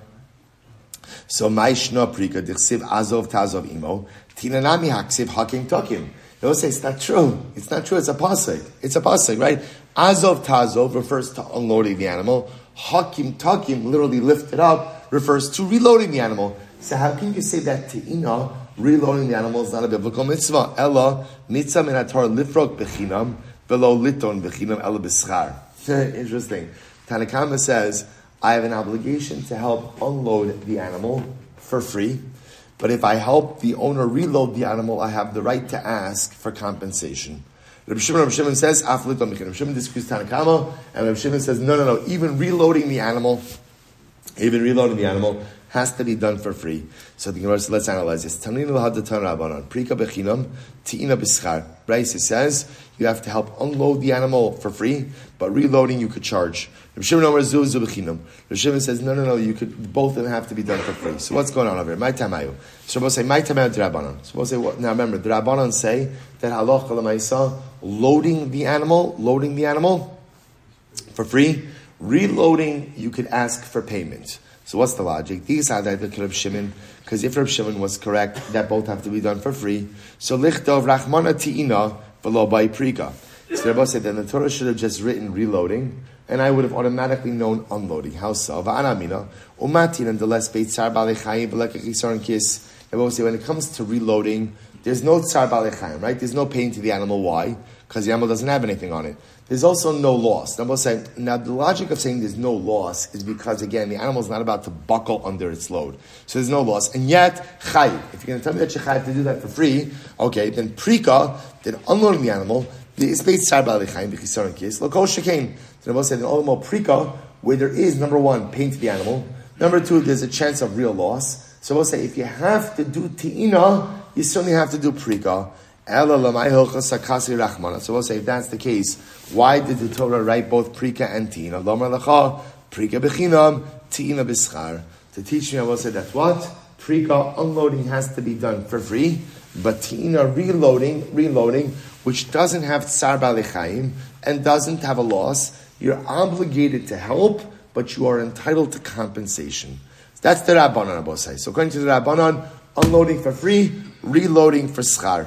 So ma'ishna prika dichsiv azov tazov imo tinanami haksiv hakim takim. They'll say it's not true. It's not true. It's a pasuk. It's a pasuk, right? Azov tazov refers to unloading the animal. Hakim takim, literally lift it up, refers to reloading the animal. So how can you say that te'ina, reloading the animal, is not a biblical mitzvah? Ella mitzvah min haTorah lifrok bechinam velo liton bechinam ella b'schar. Interesting. Tanna Kama says, I have an obligation to help unload the animal for free, But if I help the owner reload the animal, I have the right to ask for compensation. Rabbi Shimon, Rabbi Shimon says, Aflit Omichin. Rabbi Shimon disagrees Tanakama, and Rabbi Shimon says, no, no, no, even reloading the animal, even reloading the animal has to be done for free. So the Gemara says, let's analyze this. Taninu l'hadatan rabbanon, prika bechinam, ti'ina b'schar. Bryce says, you have to help unload the animal for free, but reloading you could charge. Rabbi Shimon Omer zu zu bechinam. Rabbi Shimon says, no, no, no, you could, both of them have to be done for free. So what's going on over here? My tamayu. So we'll say, my tamayu d'rabbanon. So we'll say, what? Now remember, the rabbanon say that halacha l'maisa, loading the animal, loading the animal for free, reloading you could ask for payment. So what's the logic? These are the Reb Shimon, because if Reb Shimon was correct, that both have to be done for free. So lichtov rachmana ti'ina v'lo bai prika. So Rebbe said then the Torah should have just written reloading, and I would have automatically known unloading. How so? Va'anamina umatin and the less beit tsar balei chayim v'lekach and kiss. Rebbe said when it comes to reloading, there's no tsar balei chayim, right? There's no pain to the animal. Why? Because the animal doesn't have anything on it. There's also no loss. Now, say, now, the logic of saying there's no loss is because, again, the animal is not about to buckle under its load. So there's no loss. And yet, chayiv. If you're going to tell me that you're chayiv to do that for free, okay, then prika, then unloading the animal, the isbeit sar b'alei chayim b'chisaron kis, l'kol shekain. So Rebbe said, in all the more prika, where there is, number one, pain to the animal. Number two, there's a chance of real loss. So we'll say, if you have to do ti'ina, you certainly have to do prika. So we'll say, if that's the case, why did the Torah write both prika and ti'ina? Lomar lecha, prika bechinam, ti'ina b'schar. To teach me, I will say that what? Prika, unloading has to be done for free, but ti'ina, reloading, reloading, which doesn't have tsar b'alei chayim and doesn't have a loss, you're obligated to help, but you are entitled to compensation. That's the Rabbanon, I will say. So according to the Rabbanon, unloading for free, reloading for schar.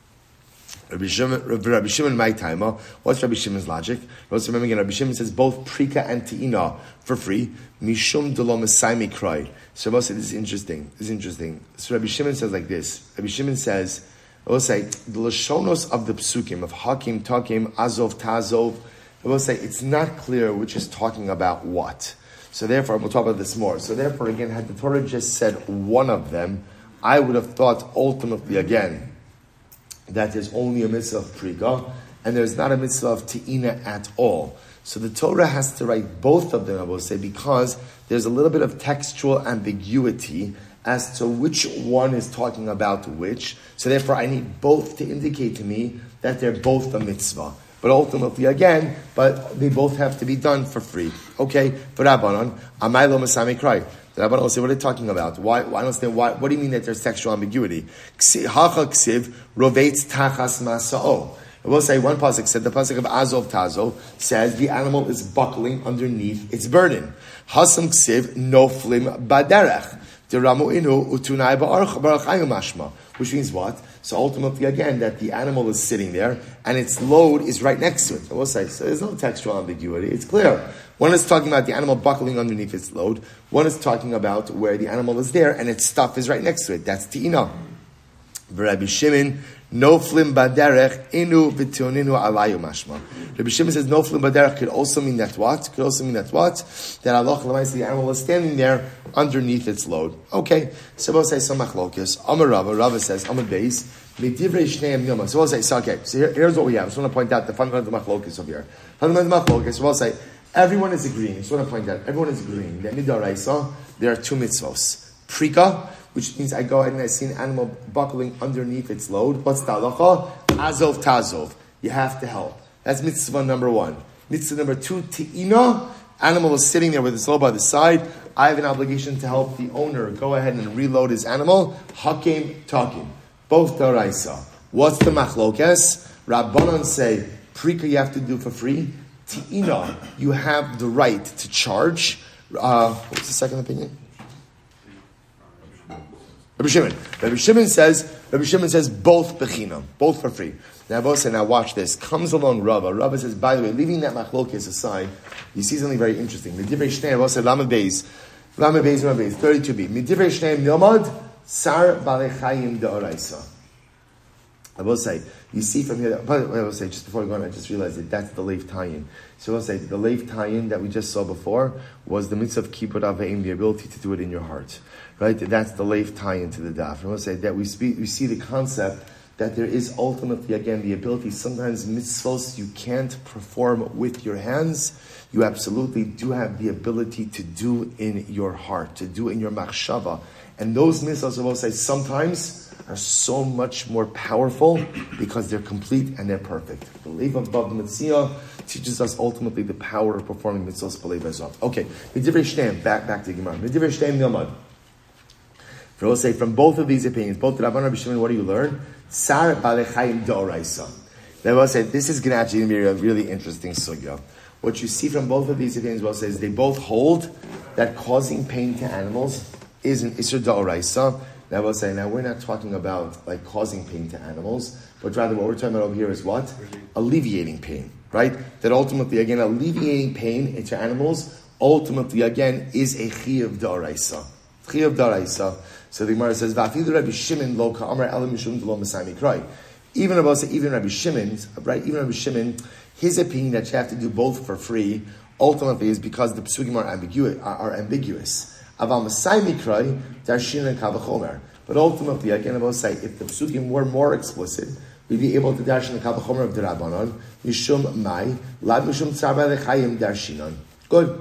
Rabbi Shimon, Rabbi Shimon, my timer. What's Rabbi Shimon's logic? Let's remember again. Rabbi Shimon says both prika and ti'ina for free. Mishum delo mesaimi cry. So Rabbi said this is interesting. This is interesting. So Rabbi Shimon says like this. Rabbi Shimon says, I will say the lashonos of the psukim of hakim, takim, azov, tazov. I will say it's not clear which is talking about what. So therefore, we'll talk about this more. So therefore, again, had the Torah just said one of them, I would have thought ultimately again that there's only a mitzvah of prika, and there's not a mitzvah of ti'ina at all. So the Torah has to write both of them, I will say, because there's a little bit of textual ambiguity as to which one is talking about which. So therefore, I need both to indicate to me that they're both a mitzvah. But ultimately, again, but they both have to be done for free. Okay, for Rabbanon, Amai lo masami cry. The Rabbanon will say, what are they talking about? Why? I don't understand. Why? What do you mean that there's sexual ambiguity? Hacha ksiv rovetz tachas masao. I will say one pasuk said the pasuk of Azov Tazo says the animal is buckling underneath its burden. Hasam ksiv noflim baderech. Deramu inu utunai ba'arach ba'arach mashma. Which means what? So ultimately, again, that the animal is sitting there and its load is right next to it. I will say, so there's no textual ambiguity. It's clear. One is talking about the animal buckling underneath its load. One is talking about where the animal is there and its stuff is right next to it. That's ti'ina. Rabbi Shimon, no flim baderech inu v'tioninu alayu mashma. Rabbi Shimon says no flim baderech could also mean that what? Could also mean that what? That Allah l'maisa the animal is standing there underneath its load. Okay, so we'll say some machlokes. Amar Rava, Rava says Amar Beis midivrei shneim nilma. So we'll say so. Okay, so here, here's what we have. I just want to point out the fundamental machlokes over here. Fundamental machlokes. So we'll say everyone is agreeing. I just want to point out everyone is agreeing that midaraisa there are two mitzvos. Prika, which means I go ahead and I see an animal buckling underneath its load. What's the halacha? Azov tazov. You have to help. That's mitzvah number one. Mitzvah number two, ti'ina. Animal is sitting there with its load by the side. I have an obligation to help the owner go ahead and reload his animal. Hakim, takim. Both daraisa. What's the machlokes? Rabbanan say, prika you have to do for free. Ti'ina, you have the right to charge. Uh, what's the second opinion? Rabbi Shimon. Rabbi Shimon says, Rabbi Shimon says both bechinam, both for free. Now, both say, now watch this. Comes along Rava. Rava says, by the way, leaving that machlokes aside, you see something very interesting. Midivrei shneim, Rava said, Lama Beis, Lama Beis, Lama Beis, thirty-two b. Midivrei shneim nilmad, sar balei chayim de'oraisa. I will say, you see from here, but I will say, just before we go on, I just realized that that's the Leif Tayin. So I will say, the Leif Tayin that we just saw before was the mitzvah of kibbut aveim, the ability to do it in your heart. Right? That's the Leif Tayin to the daf. And I will say that we speak, we see the concept that there is ultimately, again, the ability, sometimes mitzvahs you can't perform with your hands, you absolutely do have the ability to do in your heart, to do in your machshava. And those mitzvahs, I will say, sometimes are so much more powerful because they're complete and they're perfect. The Lev of Bab Mitzvah teaches us ultimately the power of performing mitzvahs b'lev ezov. Okay, Medivrei Shneim, back back to Gemara. Medivrei Shneim Yomad. For we'll say from both of these opinions, both the Rabban and Rabbi Shimon, what do you learn? Sar Balechayim D'Oraisa. Then we'll say this is going to actually be a really interesting sugya. What you see from both of these opinions, we'll say, is they both hold that causing pain to animals is an Isser D'Oraisa. Now we'll say, now we're not talking about like causing pain to animals, but rather what we're talking about over here is what? Alleviating pain, right? That ultimately, again, alleviating pain to animals, ultimately, again, is a Chiyuv D'Oraisa. Chiyuv D'Oraisa. So the Gemara says, V'afilu Rabbi Shimon lo ka'amar ela mishum d'lo masai mikrai. Even about say, even Rabbi Shimon's, right? Even Rabbi Shimon, his opinion that you have to do both for free, ultimately is because the psukim are ambiguous. Are, are ambiguous. Aval Masai Mikrai, Darshin and Kavachomer. But ultimately, again, I will say, if the psukim were more explicit, we'd be able to darshin the Kavachomer of the Rabbanon, Mishum Mai, Lad Mishum Tzarba Lechayim Darshinon. Good.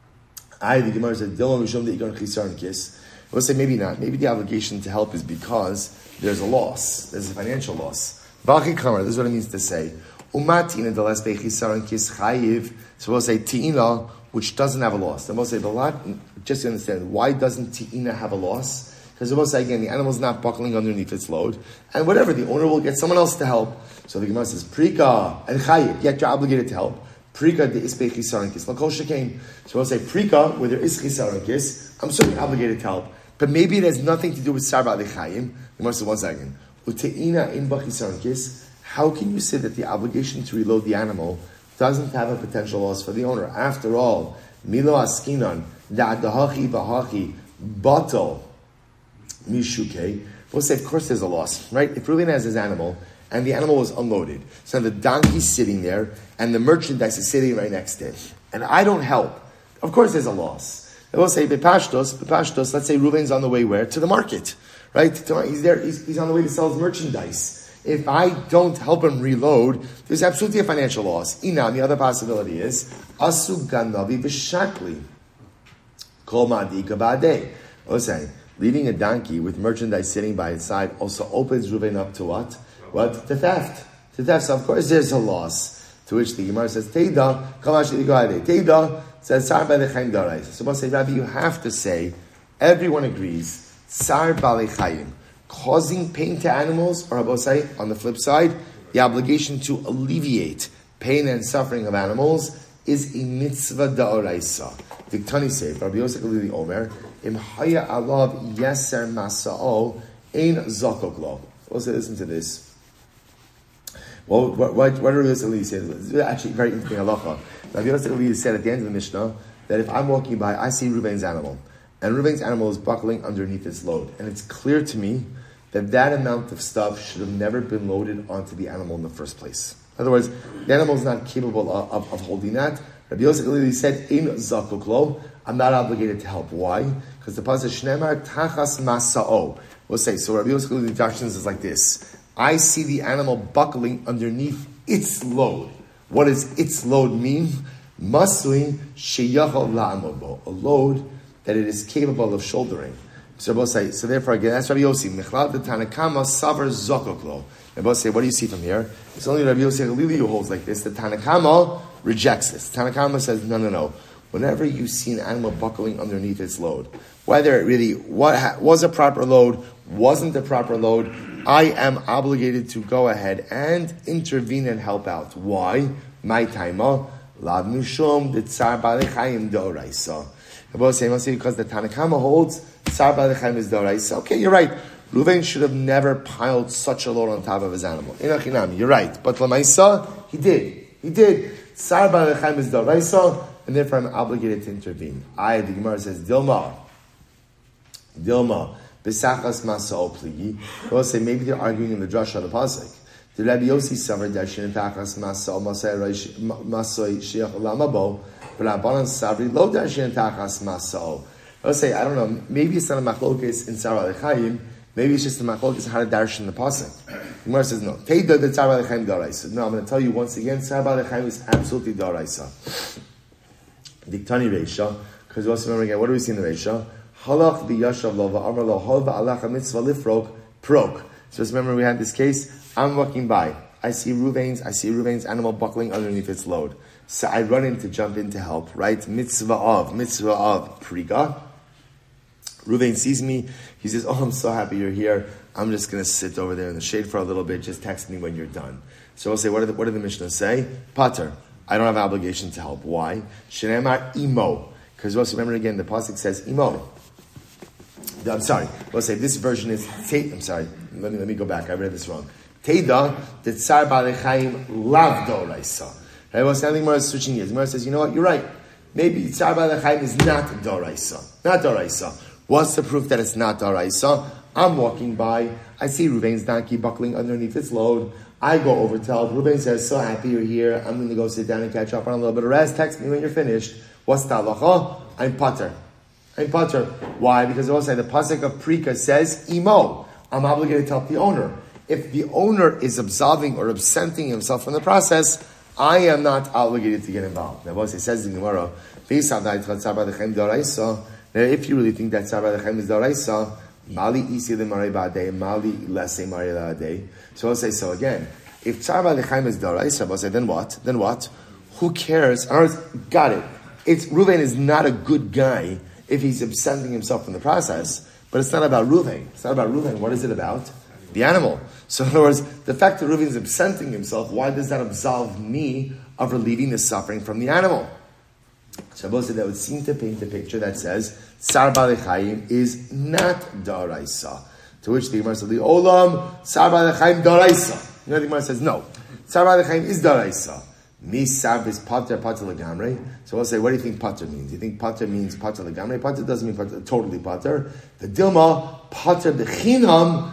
I, the Gemara said, Dilma Mishum the Igon Chisar Kis. I will say, maybe not. Maybe the obligation to help is because there's a loss. There's a financial loss. Vachi Kamar, this is what it means to say. Umatina the last Bechisar Kis Chayiv. So we'll say, Ti'ina, which doesn't have a loss. And we'll say, the lot, just to understand, why doesn't Ti'ina have a loss? Because we'll say, again, the animal's not buckling underneath its load. And whatever, the owner will get someone else to help. So the Gemara says, Prika and Chayiv, yet you're obligated to help. Prika de ispe chisarankis. Lakol shekain. So we'll say, Prika, where there is chisarankis, I'm certainly obligated to help. But maybe it has nothing to do with Sarba Lechayim. The Gemara says, one second. Ute'ina in bachisarankis. How can you say that the obligation to reload the animal doesn't have a potential loss for the owner? After all, Milo Askinan, Da'adahachi Bahachi, Batal, Mishuke. We'll say, of course there's a loss, right? If Reuven has his animal, and the animal was unloaded, so the donkey's sitting there, and the merchandise is sitting right next to it, and I don't help, of course there's a loss. And we'll say, Bepashtos, Bepashtos, let's say Reuven's on the way where? To the market, right? He's there, he's, he's on the way to sell his merchandise. If I don't help him reload, there's absolutely a financial loss. Inam, the other possibility is, Asu ganavi v'shakli. Kol ma'adika ba'adeh. What's that? Leaving a donkey with merchandise sitting by its side also opens Reuven up to what? What? To theft. To theft. So of course there's a loss. To which the Gemara says, Teida, kol ma'adika ba'adeh. Teida says, Sar ba'lechayim darais. So we'll say, Rabbi, you have to say, everyone agrees, Sar ba'lechayim. Causing pain to animals, or I will say, on the flip side, the obligation to alleviate pain and suffering of animals is a mitzvah da'oraisa. Diktani say, Rabbi Yosef Elili Omer, Im haya alav yeser masa'o ein zakok lo. We'll say, listen to this. Well, what, what, what Rabbi Yosef Elili said, it's actually very interesting halacha. Rabbi Yosef Elili said at the end of the Mishnah, that if I'm walking by, I see Reuven's animal, and Reuven's animal is buckling underneath its load, and it's clear to me that that amount of stuff should have never been loaded onto the animal in the first place. In other words, the animal is not capable of, of, of holding that. Rabbi Yosef literally said, "In zakuk lo," I'm not obligated to help. Why? Because the pasuk shnemar tachas masao. We'll say so. Rabbi Yosef literally doctrines is like this: I see the animal buckling underneath its load. What does its load mean? Masuin sheyachol la'amod, a load that it is capable of shouldering. So both say, so therefore again, that's Rabbi Yossi. Mechlal the Tanakama savar zokoklo. They both say, what do you see from here? It's only Rabbi Yossi Galili who holds like this. The Tanakama rejects this. The Tanakama says, no, no, no. Whenever you see an animal buckling underneath its load, whether it really what was a proper load, wasn't a proper load, I am obligated to go ahead and intervene and help out. Why? My taima lav mishum the tsar balechayim doraisa. Because the Tanakama holds Sar Ba'alechayim is Doraisa. Okay, you're right. Reuven should have never piled such a load on top of his animal. Inachinami, you're right. But Lamaisa, he did. He did. Sar Ba'alechayim is Doraisa, and therefore I'm obligated to intervene. I, the Gemara says, Dilma. Dilma. Besachas Masa'o Pligi. We'll say maybe they're arguing in the Drasha of the Pasuk. The Rabbi Yossi suffered darshin tachas masol masoi shiach lamabo, but Rabbanan sabri lo darshin tachas masol. I'll say, I don't know, maybe it's not a machlokes in Tzar Alechaim, maybe it's just a machlokes how to darshan the pasuk. The Gemara says no. Teida the Tzar Alechaim daraisa. No, I'm going to tell you once again, Tzar Alechaim is absolutely daraisa. Diktani Reisha, because we also remember again, what do we see in the Reisha? Halach b'yashav lo v'amar lo hol v'alach mitzvah lifrok prok. So just remember we had this case. I'm walking by. I see Ruvain's. I see Ruvain's animal buckling underneath its load. So I run in to jump in to help. Right? Mitzvah of mitzvah of priga. Ruvain sees me. He says, "Oh, I'm so happy you're here. I'm just going to sit over there in the shade for a little bit. Just text me when you're done." So I'll say, "What did the, what did the Mishnah say? Pater. I don't have an obligation to help. Why? Shenemar imo. Because also remember again, the pasuk says imo. I'm sorry. We'll say this version is. I'm sorry. Let me let me go back. I read this wrong. Teda the Tzar Balechaim lav doraisa. Right? Well, something more switching gears. Gemara says, you know what? You're right. Maybe Tzar Balechaim is not doraisa. Not doraisa. What's the proof that it's not doraisa? I'm walking by. I see Ruvain's donkey buckling underneath its load. I go over to help. Ruvain says, so happy you're here. I'm going to go sit down and catch up on a little bit of rest. Text me when you're finished. What's the halacha? I'm pater. I'm pater. Why? Because also the pasuk of Prika says, imo. I'm obligated to help the owner. If the owner is absolving or absenting himself from the process, I am not obligated to get involved. Now, it says in Gemara, if you really think that Tzar B'Lechem is Daraisa, Mali isi l'marei ba'adei, Mali l'asei marei la'adei. So I'll say, so again, if Tzar B'Lechem is Daraisa, I'll say, then what? Then what? Who cares? In other words, got it. It's, Ruvain is not a good guy if he's absenting himself from the process, but it's not about Ruvain. It's not about Ruvain. What is it about? The animal. So in other words, the fact that Reuven is absenting himself, why does that absolve me of relieving the suffering from the animal? Shabbos said that would seem to paint a picture that says Tzar B'Lechem is not daraisa. To which the Gemara said, the Olam Tzar B'Lechem daraisa. You know the Gemara says no. Tzar B'Lechem is daraisa. Mi sab is pater pater legamre. So we'll say, what do you think pater means? You think pater means pater legamre? Pater doesn't mean pater, totally pater. The Dilma pater bechinam.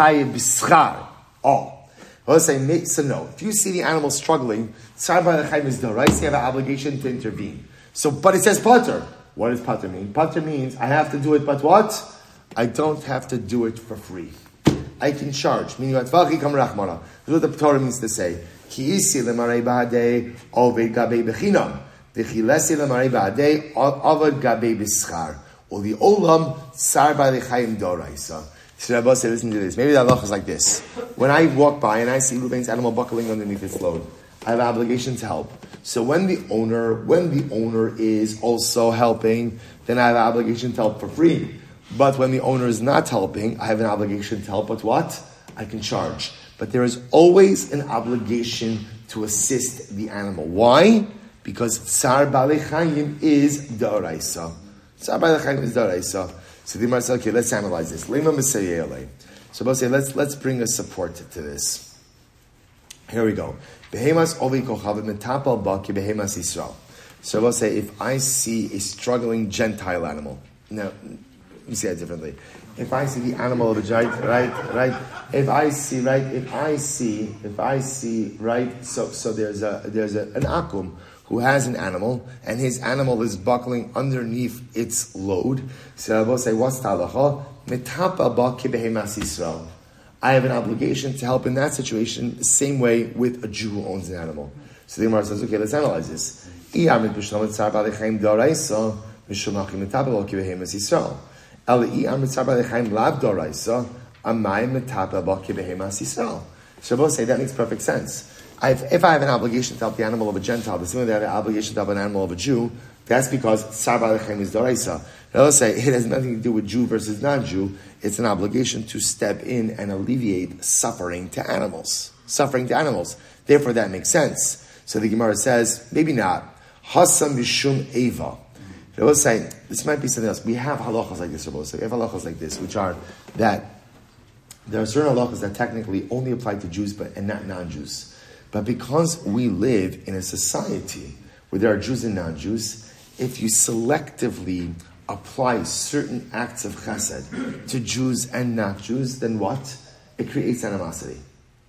Oh, let's say so. No, if you see the animal struggling, Tzar B'Lechem is daraisa. You have an obligation to intervene. So, but it says pater. What does pater mean? Pater means I have to do it, but what? I don't have to do it for free. I can charge. Meaning, what the Torah means to say. Ki isi lemarei b'adei oved gabei bechinam. V'chilesi lemarei b'adei oved gabei b'schar. Or the olam Tzar B'Lechem daraisa. So Rabbi said, listen to this. Maybe the halacha is like this. When I walk by and I see Ruvain's animal buckling underneath its load, I have an obligation to help. So when the owner, when the owner is also helping, then I have an obligation to help for free. But when the owner is not helping, I have an obligation to help. But what? I can charge. But there is always an obligation to assist the animal. Why? Because Tzar B'Lechem is daraisa. Tzar B'Lechem is daraisa. So the Gemara said, okay, let's analyze this. Lema Mesayele. So we'll say, let's let's bring a support to this. Here we go. Behemas ovi kochav metapal baki behemas Yisrael. So we'll say, if I see a struggling Gentile animal, now let me say that differently. If I see the animal of a giant, right, right. If I see, right, if I see, if I see, right. So so there's a there's a, an akum who has an animal, and his animal is buckling underneath its load. So I will say, what's the halacha? Metapa ba kibehemas Yisrael. I have an obligation to help in that situation the same way with a Jew who owns an animal. So the Gemara says, okay, let's analyze this. Shabbos say that makes perfect sense. I've, if I have an obligation to help the animal of a Gentile, the same way that I have an obligation to help an animal of a Jew, that's because Tzar B'Lechem is daraisa. Now let's say it has nothing to do with Jew versus non-Jew. It's an obligation to step in and alleviate suffering to animals. Suffering to animals. Therefore, that makes sense. So the Gemara says, maybe not. Hasam Vishum Eva. I will say, this might be something else. We have halachas like this, Rabbi. So we have halachas like this, which are that there are certain halachas that technically only apply to Jews but and not non-Jews. But because we live in a society where there are Jews and non-Jews, if you selectively apply certain acts of chesed to Jews and not Jews, then what? It creates animosity. It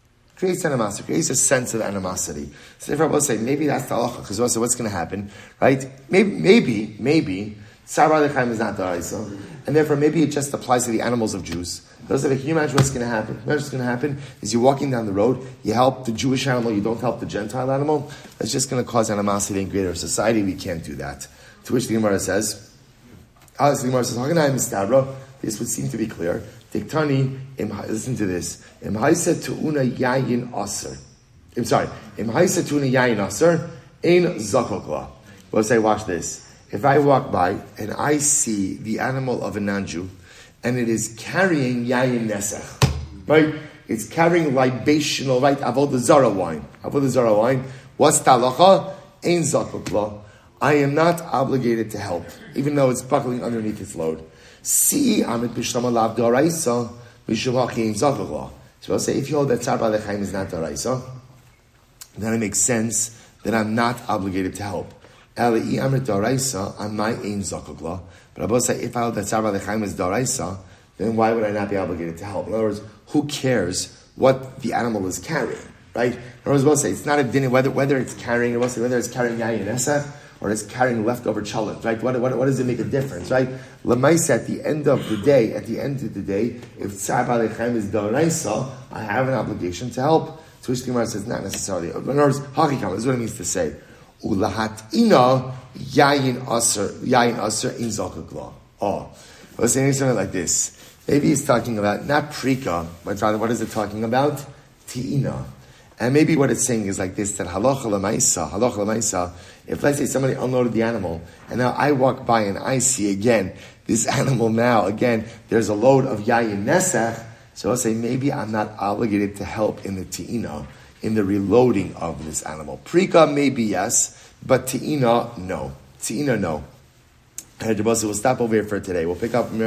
creates animosity, creates a sense of animosity. So therefore, I will say maybe that's the halacha. Because also, what's going to happen, right? Maybe, maybe, maybe, Tsar Ba'alei Chayim is not daraisa, and therefore maybe it just applies to the animals of Jews. Those can you imagine what's going to happen? Imagine what's going to happen is you're walking down the road, you help the Jewish animal, you don't help the Gentile animal. That's just going to cause animosity in greater society. We can't do that. To which the Gemara says, oh, the Gemara says, Haganai Mistabra. This would seem to be clear. Diktani, listen to this. Im haisa tu'una yayin aser. I'm sorry. Im haisa tu'una yayin aser, ein zakokla. We'll say, watch this. If I walk by and I see the animal of a non-Jew, and it is carrying yayin nesach, right? It's carrying libational, right? Avodah zara wine. Avodah zara wine. What's talacha? Ein zakokla. I am not obligated to help, even though it's buckling underneath its load. See, amit b'shlama lav d'oraisa, b'shul ha'chiyim zakokla. So I'll say, if you hold that Tsar Ba'alei Chayim is not d'oraisa, then it makes sense that I'm not obligated to help. Eli amrit d'oraisa, I'm my ein zakokla. But I will say, if I hold that Tsar Ba'alei Chayim is d'oraisa, then why would I not be obligated to help? In other words, who cares what the animal is carrying, right? In other words, we'll say, it's not a din whether whether it's carrying, we'll say, whether it's carrying yayin esach, or it's carrying leftover challah, right? What, what, what does it make a difference, right? Lamaisa, at the end of the day, at the end of the day, if Tsar Ba'alei Chayim is d'oraisa, I have an obligation to help. To which the Gemara says, not necessarily. In other words, hakikam, this is what it means to say. Ulahat ina yayin aser, yayin aser in zakukla. Oh, let's say something like this. Maybe he's talking about not prika, but rather what is it talking about? Ti'ina. And maybe what it's saying is like this, that halacha l'maisa, halacha l'maisa, if let's say somebody unloaded the animal, and now I walk by and I see again, this animal now, again, there's a load of yayin nesach, so I'll say maybe I'm not obligated to help in the ti'ina, in the reloading of this animal. Prika, maybe yes, but ti'ina, no. Ti'ina, no. We'll stop over here for today. We'll pick up from here.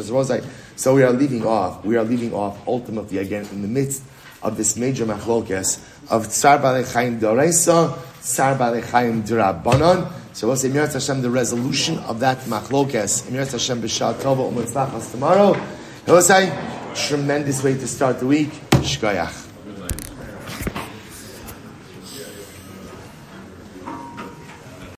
So we are leaving off, we are leaving off ultimately again in the midst of this major machlokes of Tsar Ba'alei Chayim d'oraisa, Tsar Ba'alei Chayim d'Rabbanan. So we'll say, Mirat Hashem, the resolution of that machlokes, Mirat Hashem b'shah tova u'mitzlachas tomorrow. We'll say, tremendous way to start the week. Shkoyach.